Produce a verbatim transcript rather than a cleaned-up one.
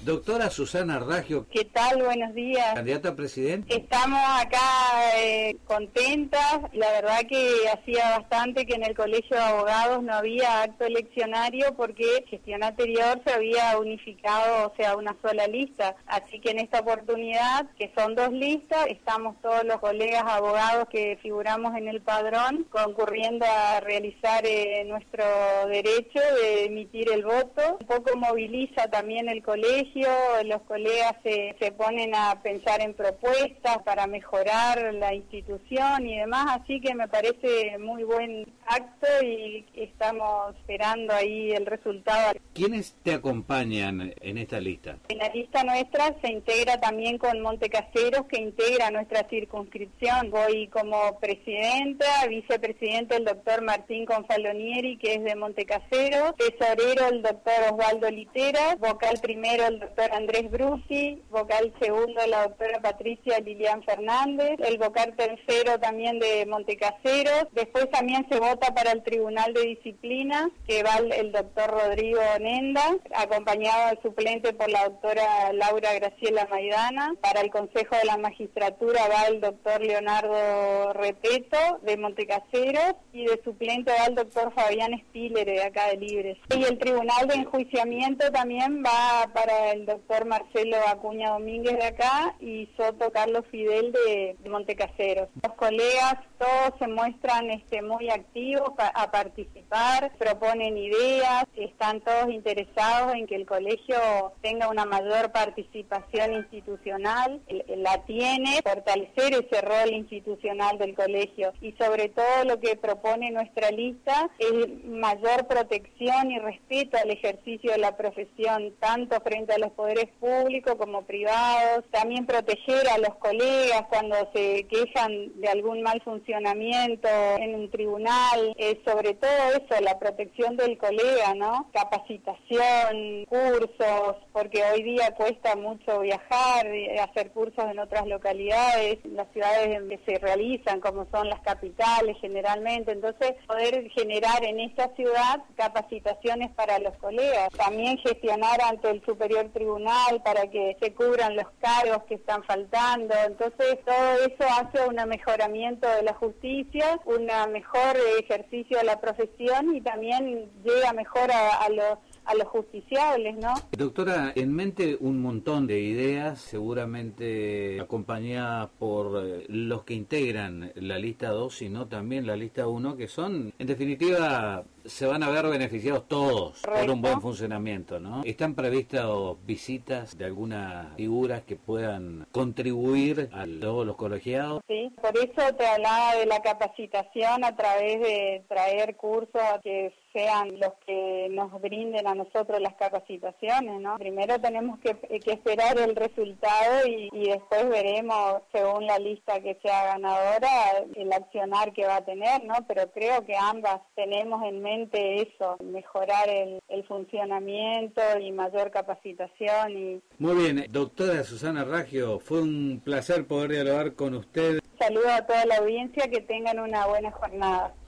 Doctora Susana Raggio. ¿Qué tal? Buenos días. Candidata a presidente. Estamos acá eh, contentas. La verdad que hacía bastante que en el Colegio de Abogados no había acto eleccionario porque gestión anterior se había unificado, o sea, una sola lista. Así que en esta oportunidad, que son dos listas, estamos todos los colegas abogados que figuramos en el padrón concurriendo a realizar eh, nuestro derecho de emitir el voto. Un poco moviliza también el colegio, los colegas se, se ponen a pensar en propuestas para mejorar la institución y demás, así que me parece muy buen acto y estamos esperando ahí el resultado. ¿Quiénes te acompañan en esta lista? En la lista nuestra se integra también con Montecaseros, que integra nuestra circunscripción. Voy como presidenta, vicepresidente el doctor Martín Confalonieri, que es de Montecaseros, tesorero el doctor Osvaldo Literas, vocal primero el doctor Andrés Brusi, vocal segundo la doctora Patricia Lilian Fernández, el vocal tercero también de Montecaseros. Después también se vota para el Tribunal de Disciplina, que va el, el doctor Rodrigo Nenda, acompañado del suplente por la doctora Laura Graciela Maidana. Para el Consejo de la Magistratura va el doctor Leonardo Repeto, de Montecaseros, y de suplente va el doctor Fabián Spiller, de acá de Libres. Y el Tribunal de Enjuiciamiento también va para el doctor Marcelo Acuña Domínguez de acá y Soto Carlos Fidel de, de Montecaseros. Los colegas todos se muestran este, muy activos pa, a participar, proponen ideas, están todos interesados en que el colegio tenga una mayor participación institucional, la tiene, fortalecer ese rol institucional del colegio y sobre todo lo que propone nuestra lista es mayor protección y respeto al ejercicio de la profesión, tanto frente a los poderes públicos como privados, también proteger a los colegas cuando se quejan de algún mal funcionamiento en un tribunal, eh, sobre todo eso, la protección del colega, ¿no? Capacitación, cursos, porque hoy día cuesta mucho viajar, hacer cursos en otras localidades, en las ciudades donde se realizan, como son las capitales generalmente, entonces poder generar en esta ciudad capacitaciones para los colegas, también gestionar ante el Superior Tribunal para que se cubran los cargos que están faltando, entonces todo eso hace un mejoramiento de la justicia, un mejor ejercicio de la profesión y también llega mejor a, a los a los justiciables, ¿no? Doctora, en mente un montón de ideas, seguramente acompañadas por eh, los que integran la lista dos y no también la lista uno, que son, en definitiva, se van a ver beneficiados todos. Correcto. Por un buen funcionamiento, ¿no? ¿Están previstas visitas de algunas figuras que puedan contribuir a todos los colegiados? Sí, por eso te hablaba de la capacitación a través de traer cursos que sean los que nos brinden a nosotros las capacitaciones, ¿no? Primero tenemos que, que esperar el resultado y, y después veremos, según la lista que sea ganadora, el accionar que va a tener, ¿no? Pero creo que ambas tenemos en mente eso, mejorar el, el funcionamiento y mayor capacitación. Y... Muy bien, doctora Susana Raggio, fue un placer poder dialogar con usted. Saludos a toda la audiencia, que tengan una buena jornada.